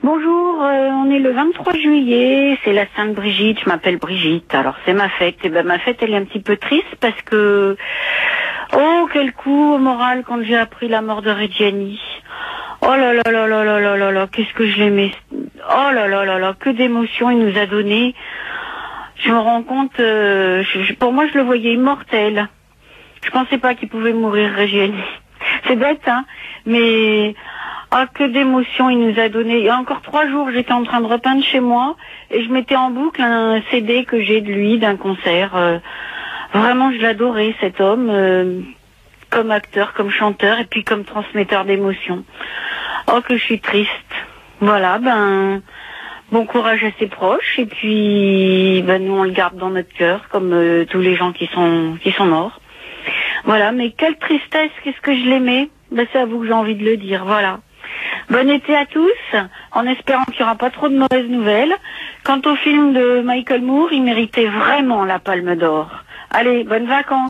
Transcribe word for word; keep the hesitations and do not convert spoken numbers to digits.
Bonjour, euh, on est le vingt-trois juillet, c'est la Sainte Brigitte, je m'appelle Brigitte, alors c'est ma fête. Et ben ma fête elle est un petit peu triste parce que, oh quel coup au moral quand j'ai appris la mort de Reggiani. Oh là là là là là là là là, qu'est-ce que je l'aimais. Oh là là là là, que d'émotions il nous a donné. Je me rends compte, euh, je, je, pour moi je le voyais immortel. Je pensais pas qu'il pouvait mourir Reggiani. C'est bête hein, mais... Ah, que d'émotions il nous a donné. Il y a encore trois jours, j'étais en train de repeindre chez moi et je mettais en boucle un C D que j'ai de lui, d'un concert. Euh, vraiment, je l'adorais, cet homme, euh, comme acteur, comme chanteur et puis comme transmetteur d'émotions. Oh, que je suis triste. Voilà, ben, bon courage à ses proches et puis, ben, nous on le garde dans notre cœur, comme euh, tous les gens qui sont qui sont morts. Voilà, mais quelle tristesse, qu'est-ce que je l'aimais. Ben, c'est à vous que j'ai envie de le dire, voilà. Bon été à tous, en espérant qu'il n'y aura pas trop de mauvaises nouvelles. Quant au film de Michael Moore, il méritait vraiment la Palme d'Or. Allez, bonnes vacances.